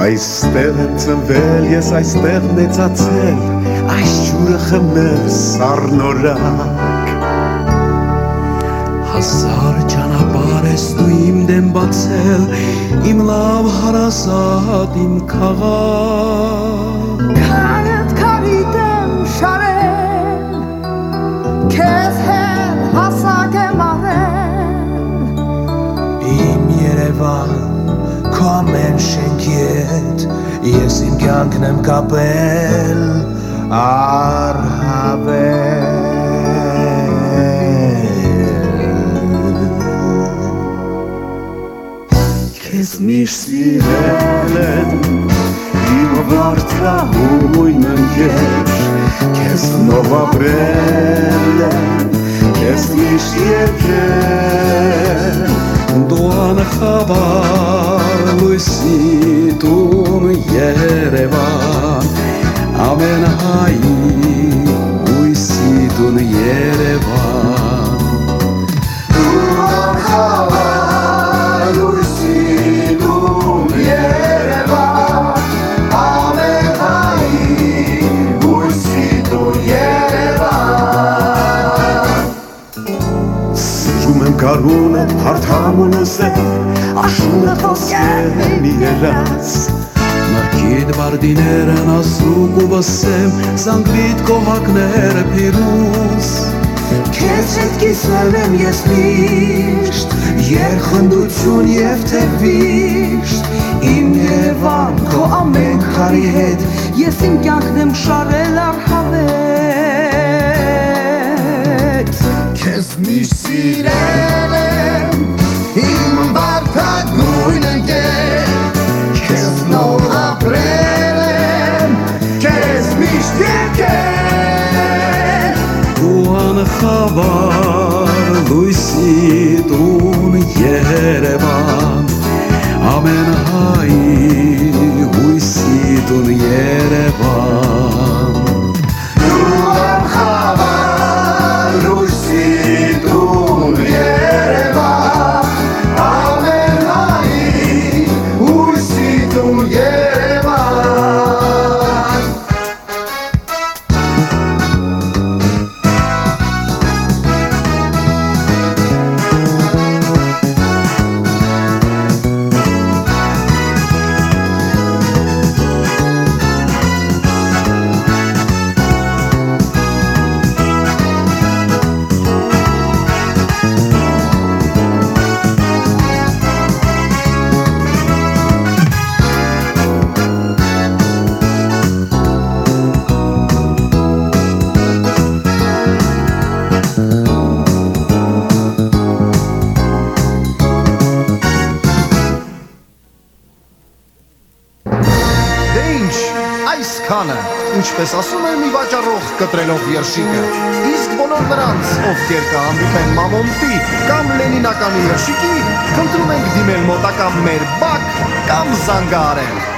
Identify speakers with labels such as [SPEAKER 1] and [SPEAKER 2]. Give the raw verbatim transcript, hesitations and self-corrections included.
[SPEAKER 1] Այստեղ եմ ծնվել, ես այստեղ մեծացել, այս ջուրը խմել սառնորակ Հազար ճանապարհ ես դու իմ դեմ բացել, իմ լավ հարազատ, իմ քաղաք
[SPEAKER 2] Քարդ քարիդ եմ շարել, քեզ հետ հասակ եմ արել
[SPEAKER 3] Իմ Երևան, քո ամեն շենքի հետ, ես իմ կյանքն եմ կապել առհավել
[SPEAKER 1] Քեզ միշտ սիրել եմ, իմ վարդահույն ընկեր Քեզ նոր ապրել եմ, քեզ միշտ երգել Դու անխաբար լույսի տուն Երևան Ամեն հայի լույսի տուն Երևան Դու անխաբար լույսի տուն Երևան Ամեն հայի լույսի տուն Երևան Սիրում եմ կարունը, հարթամունը զեր, աշունը խոսքեր մի երաց Մրկիտ բարդիներն ասուկ ու բսեմ, զանգվիտ կողակները պիրուս Քեզ հետ կիսվել եմ ես միշտ, երխնդություն և թե վիշտ Իմ Երևան, քո ամեն քարի հետ,
[SPEAKER 2] Ես իմ կյանքն եմ շարել առհավետ
[SPEAKER 1] Քեզ միշտ սիրել եմ, իմ վարդագույն ընկեր Քեզ նոր ապրել եմ, քեզ միշտ երգել Դու անխաբար լույսի տուն Երևան Ամեն հայի հույսի տուն Երևան Դու անխաբար լույսի տուն Երևան Ամեն հայի հույսի տուն Երևան
[SPEAKER 4] Այսքանը, ինչպես ասում է մի վաճառող կտրելով երշիկը, իսկ բոլոր նրանց, ովքեր կհանդիպեն Մամոնտի կամ Լենինականի երշիկի, խնդրում ենք դիմել մոտակա մեր բակ կամ զանգահարել